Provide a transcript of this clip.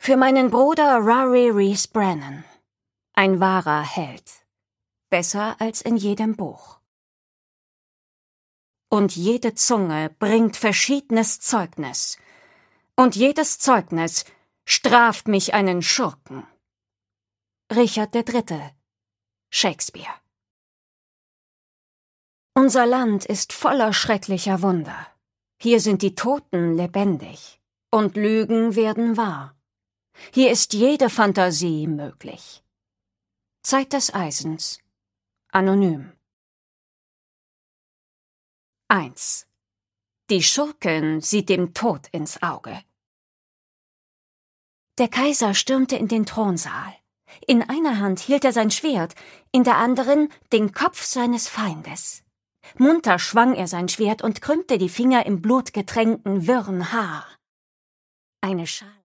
Für meinen Bruder Rory Rees Brennan. Ein wahrer Held. Besser als in jedem Buch. Und jede Zunge bringt verschiedenes Zeugnis. Und jedes Zeugnis straft mich einen Schurken. Richard III. Shakespeare. Unser Land ist voller schrecklicher Wunder. Hier sind die Toten lebendig und Lügen werden wahr. Hier ist jede Fantasie möglich. Zeit des Eisens. Anonym. 1. Die Schurkin sieht dem Tod ins Auge. Der Kaiser stürmte in den Thronsaal. In einer Hand hielt er sein Schwert, in der anderen den Kopf seines Feindes. Munter schwang er sein Schwert und krümmte die Finger im blutgetränkten, wirren Haar. Eine Schale